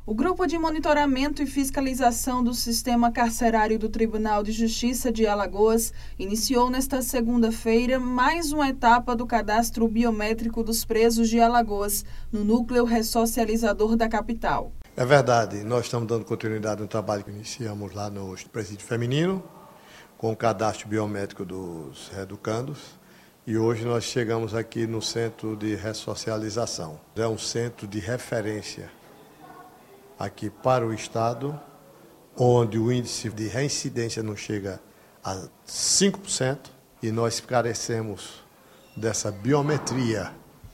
O Grupo de Monitoramento e Fiscalização do Sistema Carcerário do Tribunal de Justiça de Alagoas iniciou nesta segunda-feira mais uma etapa do cadastro biométrico dos presos de Alagoas, no núcleo ressocializador da capital. É verdade, nós estamos dando continuidade no trabalho que iniciamos lá no presídio feminino, com o cadastro biométrico dos reeducandos, e hoje nós chegamos aqui no centro de ressocialização. É um centro de referência aqui para o Estado, onde o índice de reincidência não chega a 5%, e nós carecemos dessa biometria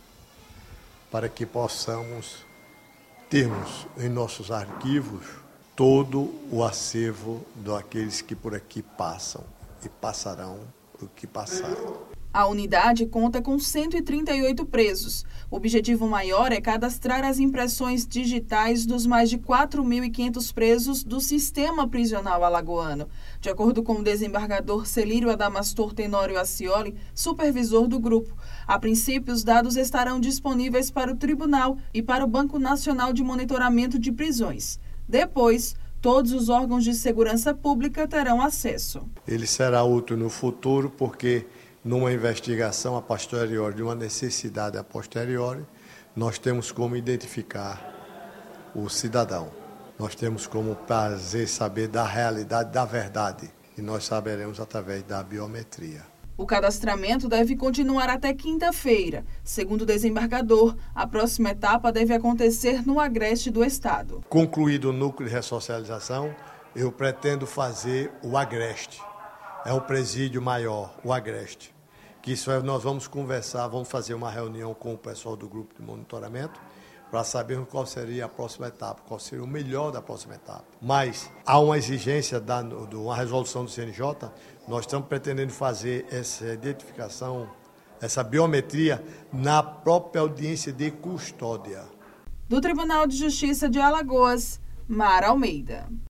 para que possamos termos em nossos arquivos todo o acervo daqueles que por aqui passam e passarão o que passaram. A unidade conta com 138 presos. O objetivo maior é cadastrar as impressões digitais dos mais de 4.500 presos do sistema prisional alagoano. De acordo com o desembargador Celírio Adamastor Tenório Acioli, supervisor do grupo, a princípio os dados estarão disponíveis para o Tribunal e para o Banco Nacional de Monitoramento de Prisões. Depois, todos os órgãos de segurança pública terão acesso. Ele será útil no futuro porque, numa investigação a posteriori, de uma necessidade a posteriori, nós temos como identificar o cidadão. Nós temos como prazer saber da realidade, da verdade, e nós saberemos através da biometria. O cadastramento deve continuar até quinta-feira. Segundo o desembargador, a próxima etapa deve acontecer no Agreste do Estado. Concluído o núcleo de ressocialização, eu pretendo fazer o Agreste. É um presídio maior, o Agreste. Que isso nós vamos conversar, vamos fazer uma reunião com o pessoal do grupo de monitoramento para sabermos qual seria a próxima etapa, qual seria o melhor da próxima etapa. Mas há uma exigência de uma resolução do CNJ, nós estamos pretendendo fazer essa identificação, essa biometria na própria audiência de custódia. Do Tribunal de Justiça de Alagoas, Mara Almeida.